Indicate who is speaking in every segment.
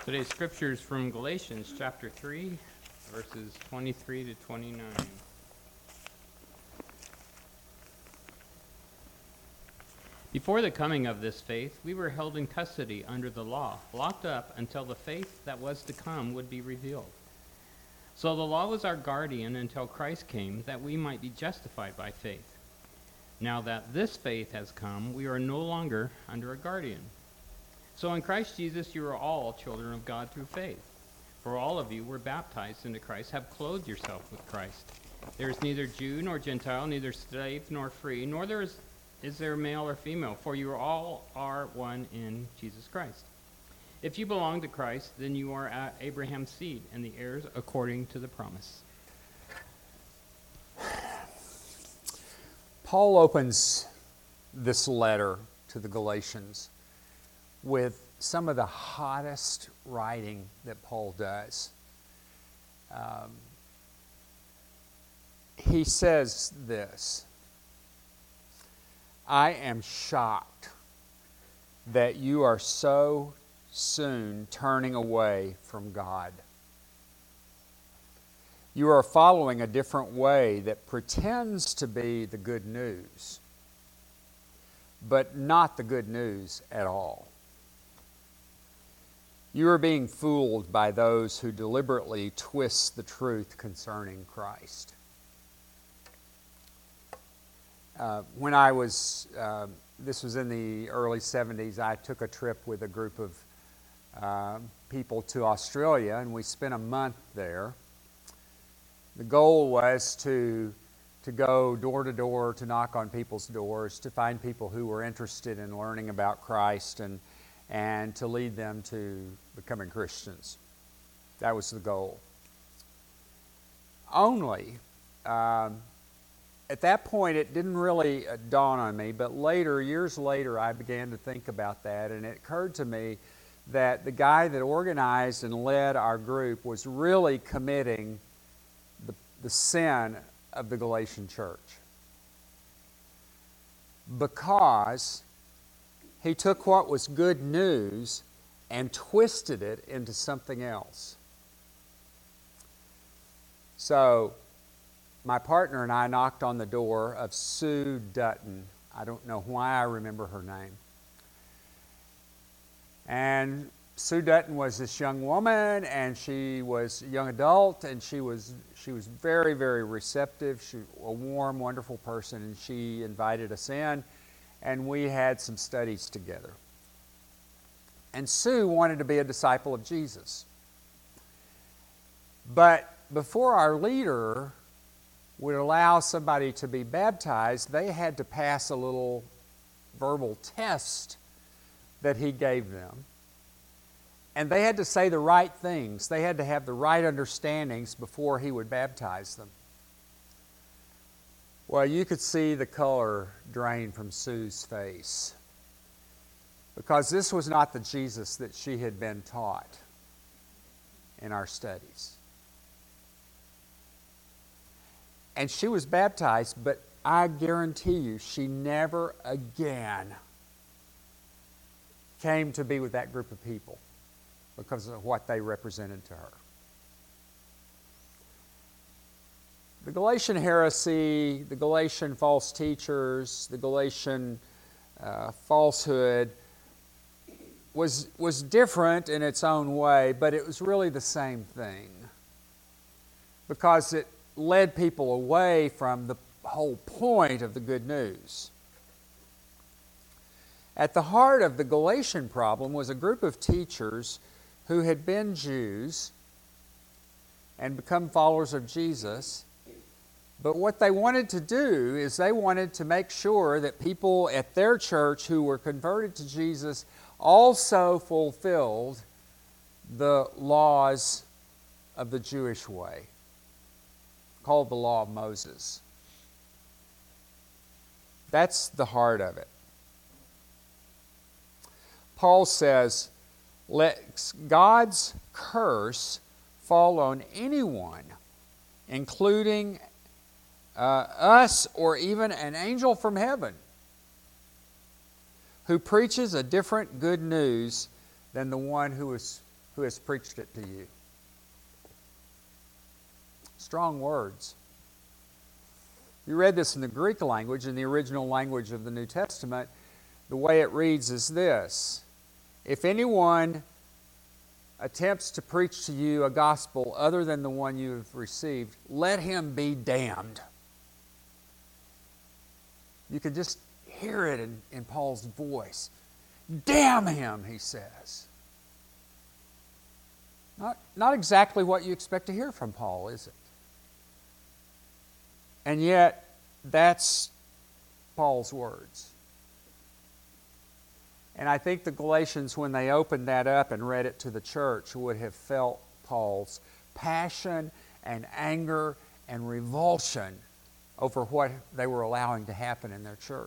Speaker 1: Today's scripture is from Galatians chapter 3, verses 23 to 29. Before the coming of this faith, we were held in custody under the law, locked up until the faith that was to come would be revealed. So the law was our guardian until Christ came, that we might be justified by faith. Now that this faith has come, we are no longer under a guardian. So in Christ Jesus you are all children of God through faith. For all of you were baptized into Christ, have clothed yourself with Christ. There is neither Jew nor Gentile, neither slave nor free, nor is there male or female, for you all are one in Jesus Christ. If you belong to Christ, then you are Abraham's seed and the heirs according to the promise.
Speaker 2: Paul opens this letter to the Galatians with some of the hottest writing that Paul does. He says this: I am shocked that you are so soon turning away from God. You are following a different way that pretends to be the good news, but not the good news at all. You are being fooled by those who deliberately twist the truth concerning Christ. When I was, this was in the early 70s, I took a trip with a group of people to Australia, and we spent a month there. The goal was to go door to door, to knock on people's doors, to find people who were interested in learning about Christ and to lead them to becoming Christians. That was the goal. Only, at that point, it didn't really dawn on me, but later, years later, I began to think about that, and it occurred to me that the guy that organized and led our group was really committing the sin of the Galatian church, because he took what was good news and twisted it into something else. So my partner and I knocked on the door of Sue Dutton. I don't know why I remember her name. And Sue Dutton was this young woman, and she was a young adult, and she was very, very receptive. She was a warm, wonderful person, and she invited us in, and we had some studies together. And Sue wanted to be a disciple of Jesus. But before our leader would allow somebody to be baptized, they had to pass a little verbal test that he gave them. And they had to say the right things. They had to have the right understandings before he would baptize them. Well, you could see the color drain from Sue's face, because this was not the Jesus that she had been taught in our studies. And she was baptized, but I guarantee you she never again came to be with that group of people because of what they represented to her. The Galatian heresy, the Galatian false teachers, the Galatian falsehood was different in its own way, but it was really the same thing, because it led people away from the whole point of the good news. At the heart of the Galatian problem was a group of teachers who had been Jews and become followers of Jesus, but what they wanted to do is they wanted to make sure that people at their church who were converted to Jesus also fulfilled the laws of the Jewish way, called the Law of Moses. That's the heart of it. Paul says, let God's curse fall on anyone, including us or even an angel from heaven, who preaches a different good news than the one who was who has preached it to you. Strong words. You read this in the Greek language, in the original language of the New Testament. The way it reads is this: if anyone attempts to preach to you a gospel other than the one you have received, let him be damned. You can just hear it in Paul's voice. Damn him, he says. Not exactly what you expect to hear from Paul, is it? And yet, that's Paul's words. And I think the Galatians, when they opened that up and read it to the church, would have felt Paul's passion and anger and revulsion over what they were allowing to happen in their church.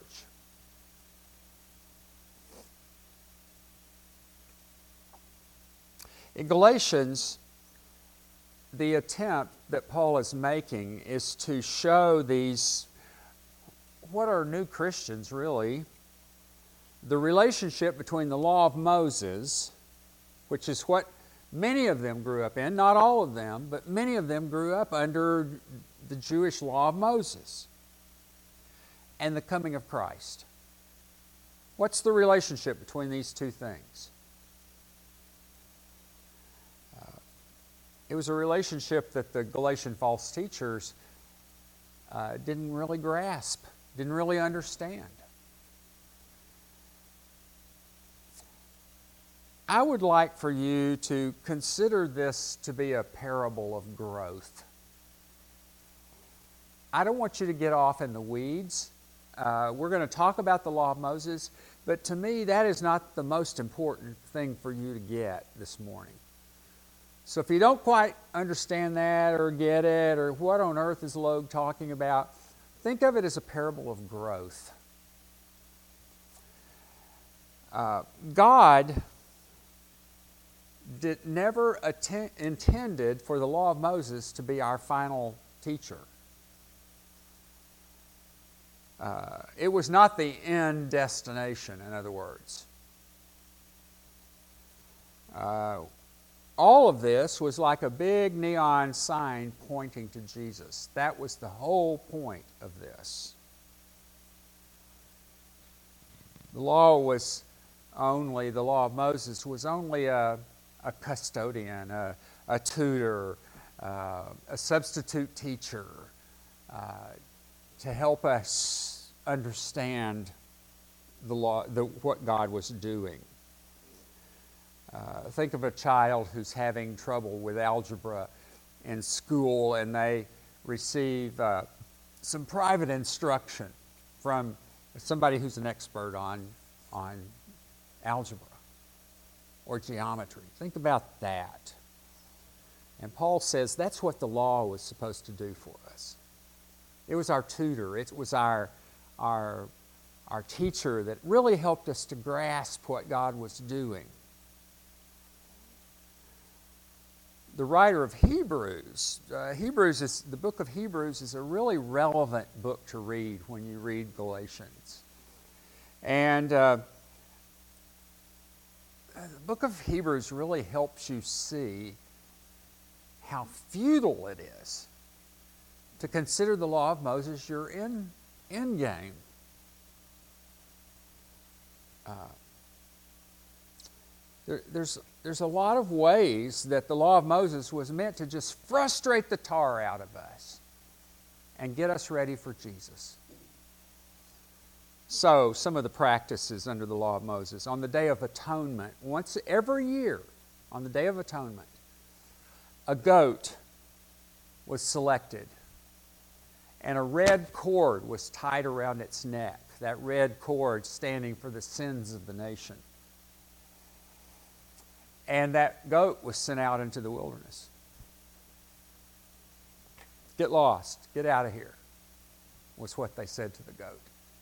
Speaker 2: In Galatians, the attempt that Paul is making is to show these, what are new Christians really, the relationship between the law of Moses, which is what many of them grew up in, not all of them, but many of them grew up under the Jewish law of Moses, and the coming of Christ. What's the relationship between these two things? It was a relationship that the Galatian false teachers didn't really grasp, didn't really understand. I would like for you to consider this to be a parable of growth. I don't want you to get off in the weeds. We're going to talk about the law of Moses, but to me that is not the most important thing for you to get this morning. So if you don't quite understand that or get it, or what on earth is Logue talking about, think of it as a parable of growth. God never intended for the law of Moses to be our final teacher. It was not the end destination, in other words. All of this was like a big neon sign pointing to Jesus. That was the whole point of this. The law of Moses was only a custodian, a tutor, a substitute teacher to help us understand the law, what God was doing. Think of a child who's having trouble with algebra in school, and they receive some private instruction from somebody who's an expert on algebra or geometry. Think about that. And Paul says that's what the law was supposed to do for us. It was our tutor. It was our teacher that really helped us to grasp what God was doing. The writer of Hebrews, the book of Hebrews is a really relevant book to read when you read Galatians. And the book of Hebrews really helps you see how futile it is to consider the law of Moses your end game. There's a lot of ways that the law of Moses was meant to just frustrate the tar out of us and get us ready for Jesus. So, some of the practices under the law of Moses. On the Day of Atonement, once every year, on the Day of Atonement, a goat was selected and a red cord was tied around its neck, that red cord standing for the sins of the nation. And that goat was sent out into the wilderness. Get lost, get out of here, was what they said to the goat.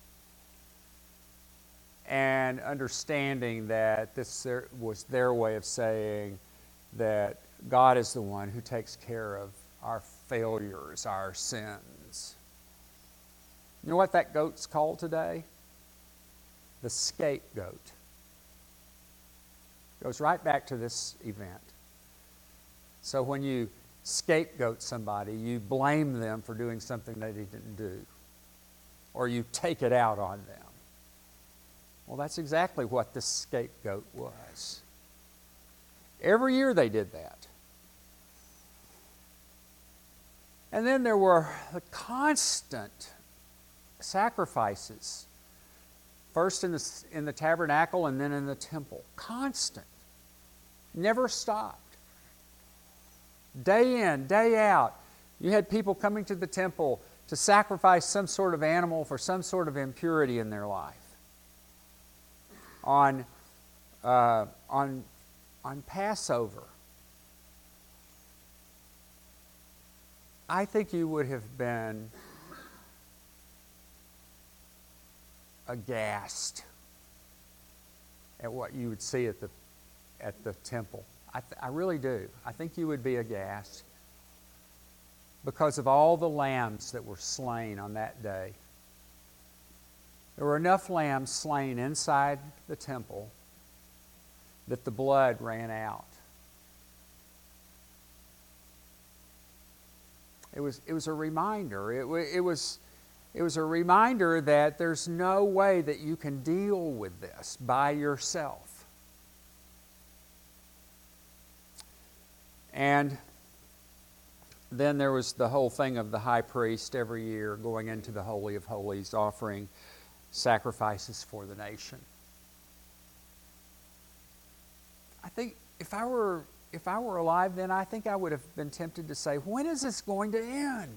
Speaker 2: And understanding that this was their way of saying that God is the one who takes care of our failures, our sins. You know what that goat's called today? The scapegoat. Goes right back to this event. So when you scapegoat somebody, you blame them for doing something they didn't do, or you take it out on them. Well, that's exactly what this scapegoat was. Every year they did that. And then there were the constant sacrifices, first in the tabernacle and then in the temple. Constant. Never stopped. Day in, day out, you had people coming to the temple to sacrifice some sort of animal for some sort of impurity in their life. On Passover, I think you would have been aghast at what you would see at the temple. I really do. I think you would be aghast because of all the lambs that were slain on that day. There were enough lambs slain inside the temple that the blood ran out. It was a reminder. It was a reminder that there's no way that you can deal with this by yourself. And then there was the whole thing of the high priest every year going into the Holy of Holies, offering sacrifices for the nation. I think if I were alive then, I think I would have been tempted to say, when is this going to end?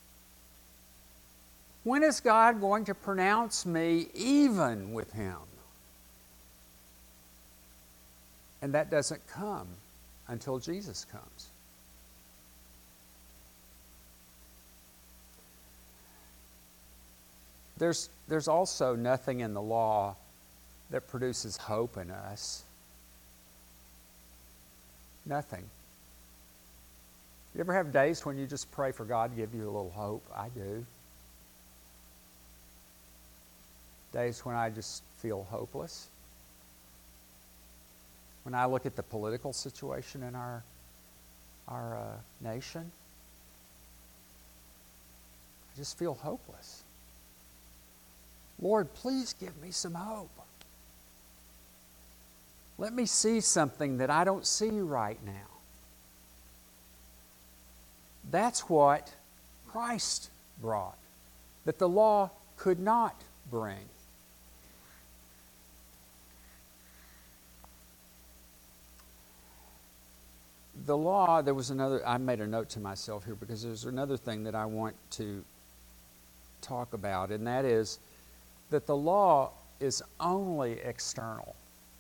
Speaker 2: When is God going to pronounce me even with Him? And that doesn't come until Jesus comes. There's also nothing in the law that produces hope in us. Nothing. You ever have days when you just pray for God to give you a little hope? I do. Days when I just feel hopeless. When I look at the political situation in our nation, I just feel hopeless. Lord, please give me some hope. Let me see something that I don't see right now. That's what Christ brought, that the law could not bring. The law, I made a note to myself here because there's another thing that I want to talk about, and that is that the law is only external.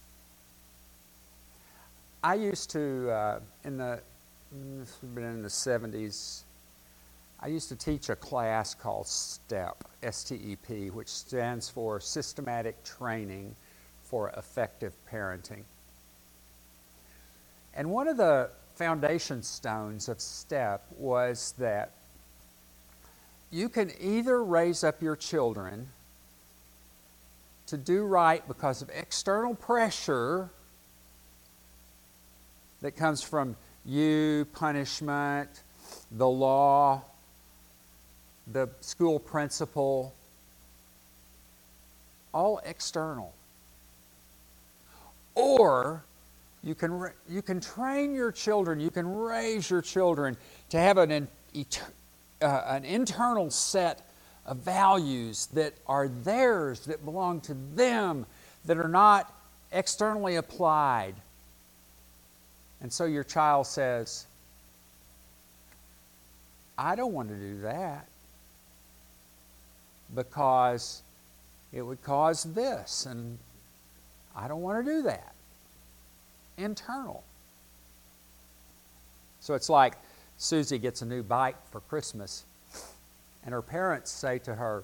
Speaker 2: I used to, this would have been in the 70s, I used to teach a class called STEP, S-T-E-P, which stands for Systematic Training for Effective Parenting. And one of the foundation stones of STEP was that you can either raise up your children to do right because of external pressure that comes from you, punishment, the law, the school principal, all external. Or you can train your children, you can raise your children to have an internal set of values that are theirs, that belong to them, that are not externally applied. And so your child says, I don't want to do that because it would cause this, and I don't want to do that. Internal. So it's like Susie gets a new bike for Christmas, and her parents say to her,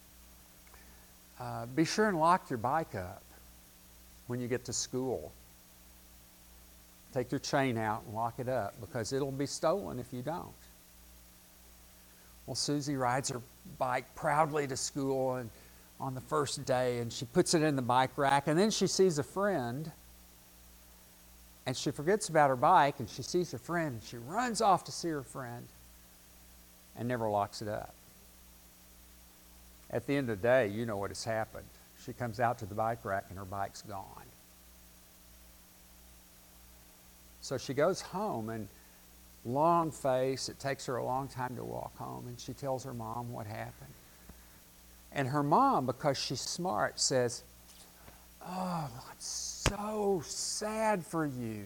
Speaker 2: be sure and lock your bike up when you get to school. Take your chain out and lock it up because it'll be stolen if you don't. Well, Susie rides her bike proudly to school and on the first day, and she puts it in the bike rack, and then she sees a friend And she forgets about her bike, and she sees her friend, and she runs off to see her friend and never locks it up. At the end of the day, you know what has happened. She comes out to the bike rack, and her bike's gone. So she goes home, and long face, it takes her a long time to walk home, and she tells her mom what happened. And her mom, because she's smart, says, "Oh, I'm so sad for you.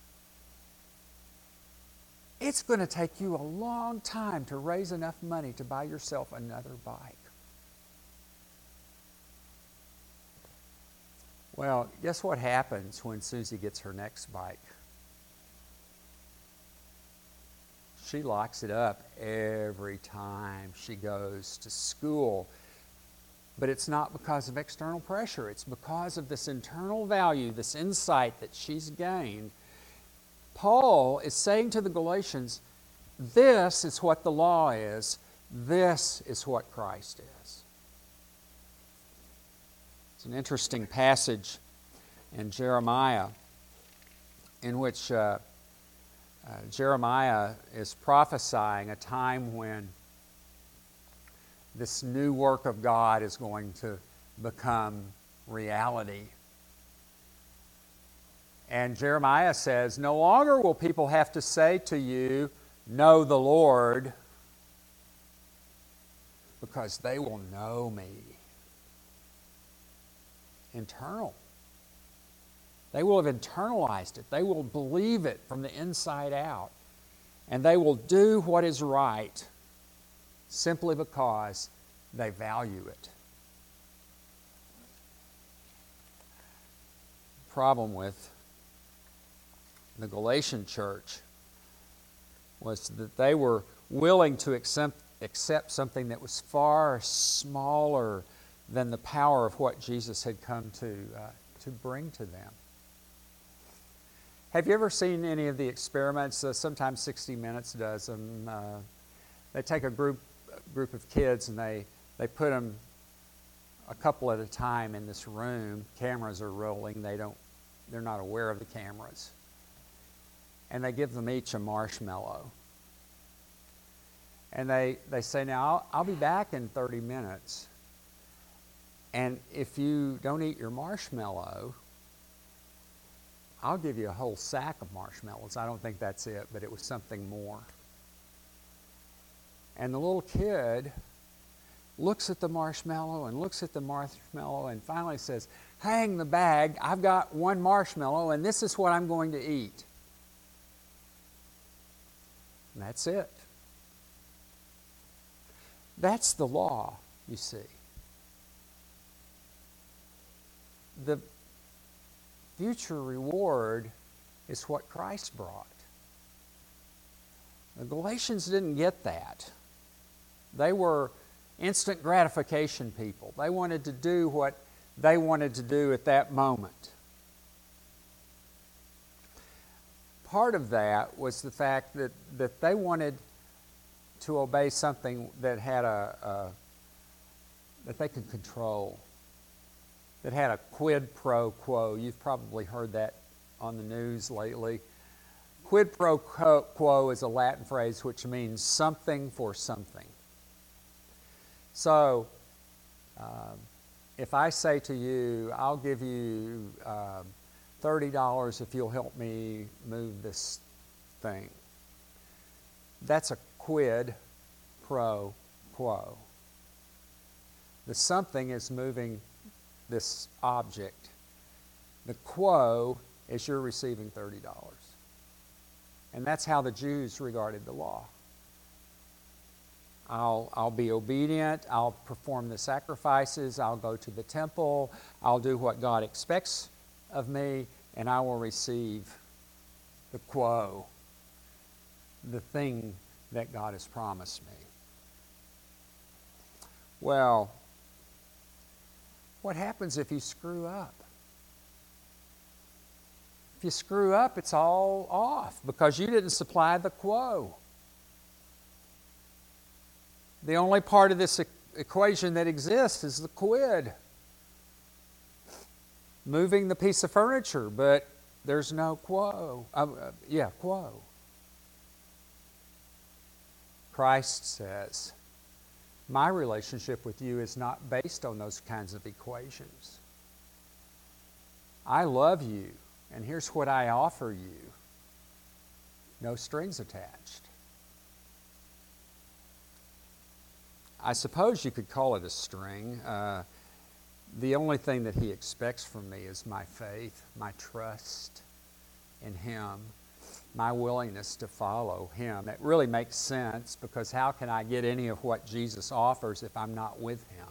Speaker 2: It's going to take you a long time to raise enough money to buy yourself another bike." Well, guess what happens when Susie gets her next bike? She locks it up every time she goes to school. But it's not because of external pressure. It's because of this internal value, this insight that she's gained. Paul is saying to the Galatians, this is what the law is. This is what Christ is. It's an interesting passage in Jeremiah in which Jeremiah is prophesying a time when this new work of God is going to become reality. And Jeremiah says, "No longer will people have to say to you, 'Know the Lord,' because they will know me." Internal. They will have internalized it. They will believe it from the inside out. And they will do what is right simply because they value it. The problem with the Galatian church was that they were willing to accept something that was far smaller than the power of what Jesus had come to bring to them. Have you ever seen any of the experiments? Sometimes 60 Minutes does them. They take a group of kids and they put them a couple at a time in this room. Cameras are rolling. They're not aware of the cameras. And they give them each a marshmallow. And they say, "Now, I'll be back in 30 minutes. And if you don't eat your marshmallow, I'll give you a whole sack of marshmallows." I don't think that's it, but it was something more. And the little kid looks at the marshmallow and looks at the marshmallow and finally says, "Hang the bag, I've got one marshmallow and this is what I'm going to eat." And that's it. That's the law, you see. The future reward is what Christ brought. The Galatians didn't get that. They were instant gratification people. They wanted to do what they wanted to do at that moment. Part of that was the fact that they wanted to obey something that had that they could control, that had a quid pro quo. You've probably heard that on the news lately. Quid pro quo is a Latin phrase which means something for something. So, if I say to you, "I'll give you $30 if you'll help me move this thing," that's a quid pro quo. The something is moving this object. The quo is you're receiving $30. And that's how the Jews regarded the law. I'll be obedient, I'll perform the sacrifices, I'll go to the temple, I'll do what God expects of me, and I will receive the quo, the thing that God has promised me. Well, what happens if you screw up? If you screw up, it's all off because you didn't supply the quo. The only part of this equation that exists is the quid. Moving the piece of furniture, but There's no quo. Quo. Christ says, my relationship with you is not based on those kinds of equations. I love you, and here's what I offer you. No strings attached. I suppose you could call it a string. The only thing that he expects from me is my faith, my trust in him, my willingness to follow him. It really makes sense, because how can I get any of what Jesus offers if I'm not with him?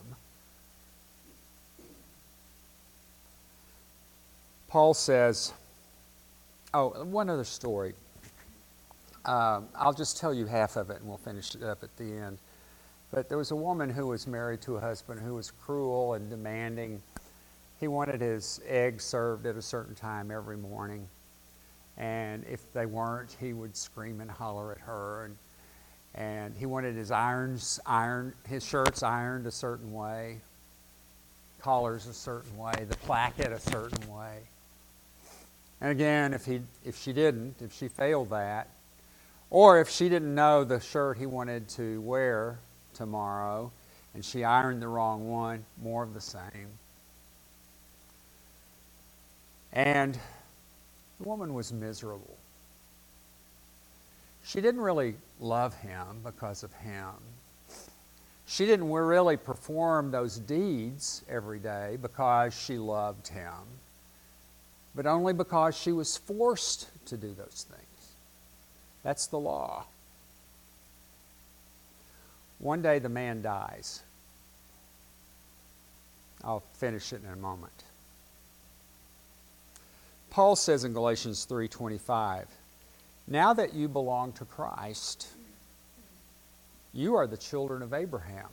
Speaker 2: Paul says, one other story. I'll just tell you half of it and we'll finish it up at the end. But there was a woman who was married to a husband who was cruel and demanding. He wanted his eggs served at a certain time every morning. And if they weren't, he would scream and holler at her. And he wanted his his shirts ironed a certain way, collars a certain way, the placket a certain way. And again, if she failed that, or if she didn't know the shirt he wanted to wear tomorrow, and she ironed the wrong one, more of the same. And the woman was miserable. She didn't really love him because of him. She didn't really perform those deeds every day because she loved him, but only because she was forced to do those things. That's the law. One day the man dies. I'll finish it in a moment. Paul says in Galatians 3:25, now that you belong to Christ, you are the children of Abraham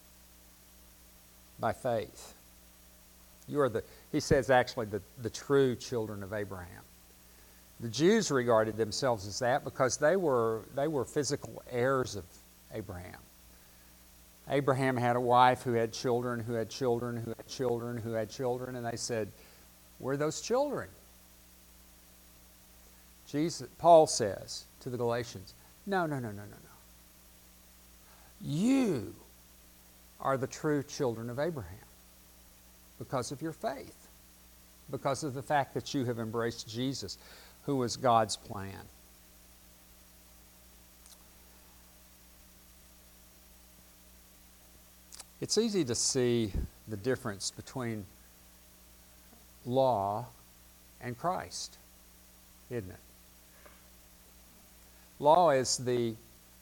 Speaker 2: by faith. You are he says actually the true children of Abraham. The Jews regarded themselves as that because they were physical heirs of Abraham. Abraham had a wife who had children, who had children, who had children, who had children, and they said, we're those children. Paul says to the Galatians, no. You are the true children of Abraham because of your faith, because of the fact that you have embraced Jesus, who was God's plan. It's easy to see the difference between law and Christ, isn't it? Law is the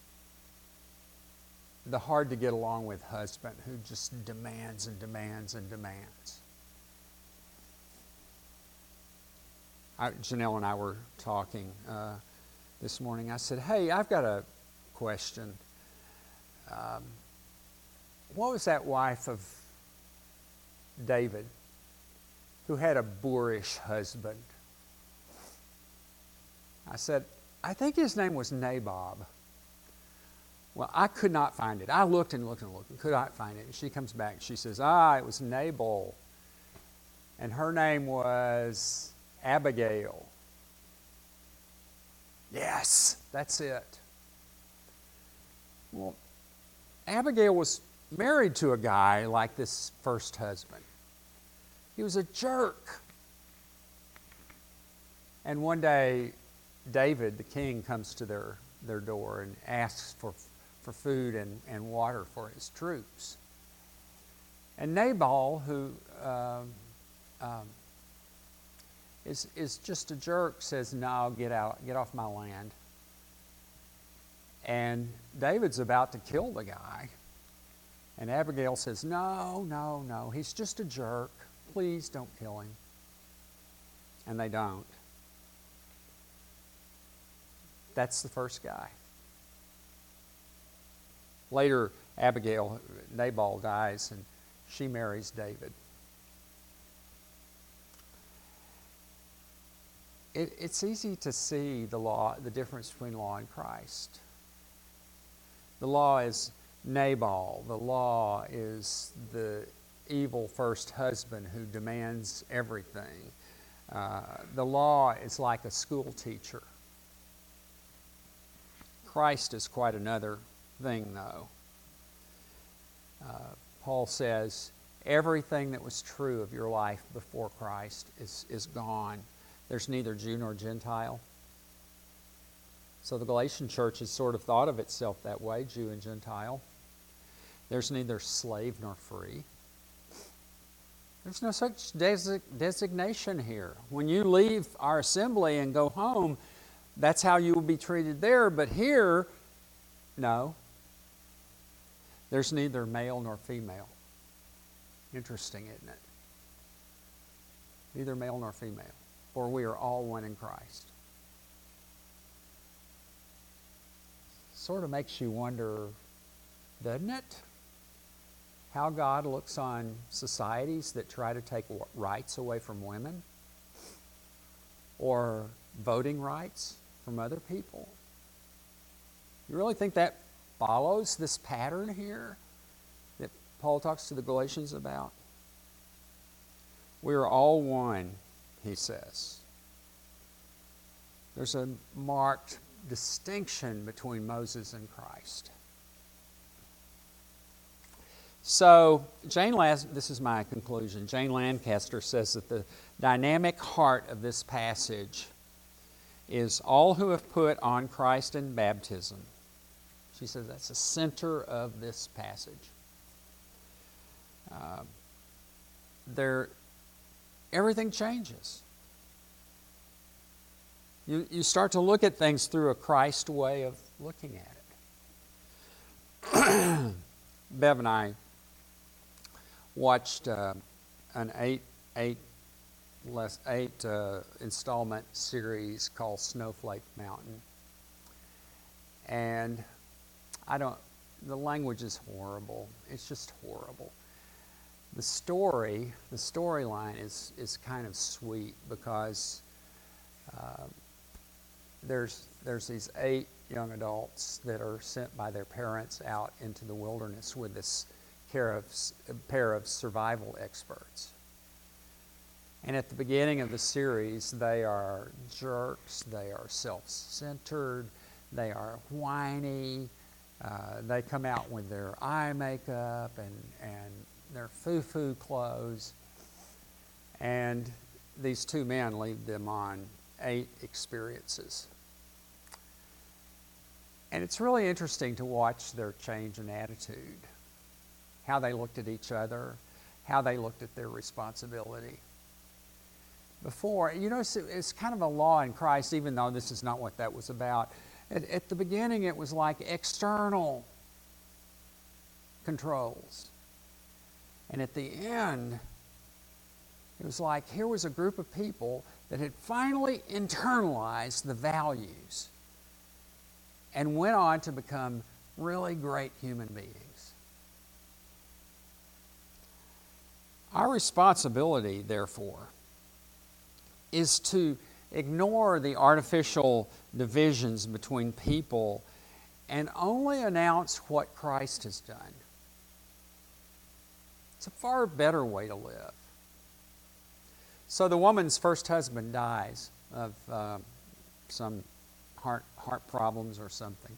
Speaker 2: hard to get along with husband who just demands and demands and demands. Janelle and I were talking this morning. I said, hey, I've got a question. What was that wife of David who had a boorish husband? I said, I think his name was Nabob. Well, I could not find it. I looked and looked and looked and could not find it. And she comes back and she says, it was Nabal. And her name was Abigail. Yes, that's it. Well, Abigail was married to a guy like this first husband. He was a jerk. And one day, David, the king, comes to their door and asks for food and water for his troops. And Nabal, who is just a jerk, says, no, get off my land. And David's about to kill the guy. And Abigail says, no, he's just a jerk. Please don't kill him. And they don't. That's the first guy. Later, Nabal dies, and she marries David. It's easy to see the difference between law and Christ. The law is Nabal. The law is the evil first husband who demands everything. The law is like a school teacher. Christ is quite another thing, though. Paul says, everything that was true of your life before Christ is gone. There's neither Jew nor Gentile. So the Galatian church has sort of thought of itself that way, Jew and Gentile. There's neither slave nor free. There's no such designation here. When you leave our assembly and go home, that's how you will be treated there. But here, no. There's neither male nor female. Interesting, isn't it? Neither male nor female. For we are all one in Christ. Sort of makes you wonder, doesn't it? How God looks on societies that try to take rights away from women or voting rights from other people. You really think that follows this pattern here that Paul talks to the Galatians about? We are all one, he says. There's a marked distinction between Moses and Christ. So, this is my conclusion. Jane Lancaster says that the dynamic heart of this passage is all who have put on Christ in baptism. She says that's the center of this passage. Everything changes. You start to look at things through a Christ way of looking at it. Bev and I watched an eight installment series called Snowflake Mountain, and the language is horrible. It's just horrible. The storyline is kind of sweet because there's these 8 young adults that are sent by their parents out into the wilderness with this pair of survival experts. And at the beginning of the series, they are jerks, they are self-centered, they are whiny, they come out with their eye makeup and their foo-foo clothes. And these 2 men lead them on 8 experiences. And it's really interesting to watch their change in attitude, how they looked at each other, how they looked at their responsibility. Before, it's kind of a law in Christ, even though this is not what that was about. At the beginning, it was like external controls. And at the end, it was like here was a group of people that had finally internalized the values and went on to become really great human beings. Our responsibility, therefore, is to ignore the artificial divisions between people and only announce what Christ has done. It's a far better way to live. So the woman's first husband dies of some heart problems or something.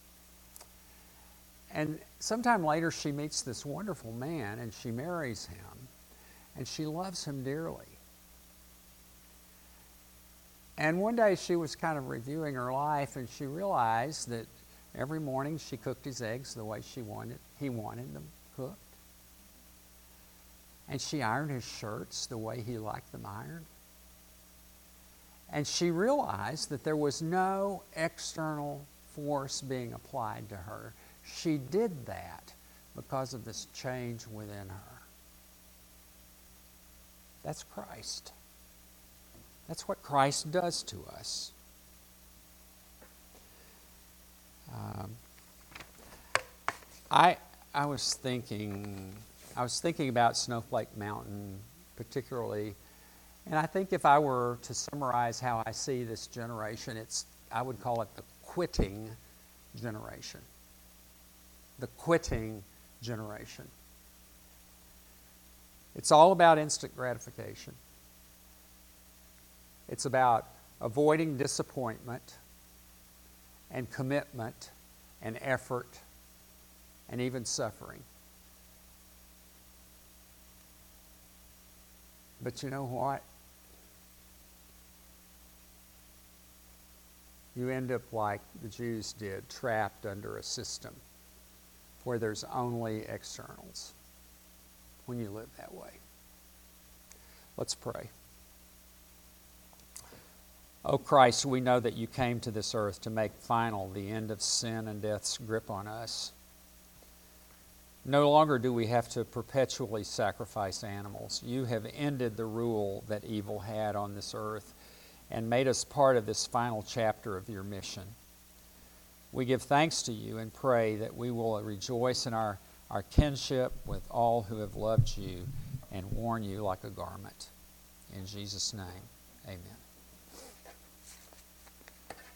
Speaker 2: And sometime later she meets this wonderful man and she marries him and she loves him dearly. And one day she was kind of reviewing her life and she realized that every morning she cooked his eggs the way he wanted them cooked. And she ironed his shirts the way he liked them ironed. And she realized that there was no external force being applied to her. She did that because of this change within her. That's Christ. That's what Christ does to us. I was thinking about Snowflake Mountain particularly, and I think if I were to summarize how I see this generation, I would call it the quitting generation. The quitting generation. It's all about instant gratification. It's about avoiding disappointment and commitment and effort and even suffering. But you know what? You end up like the Jews did, trapped under a system where there's only externals when you live that way. Let's pray. Oh Christ, we know that you came to this earth to make final the end of sin and death's grip on us. No longer do we have to perpetually sacrifice animals. You have ended the rule that evil had on this earth and made us part of this final chapter of your mission. We give thanks to you and pray that we will rejoice in our kinship with all who have loved you and worn you like a garment. In Jesus' name, amen.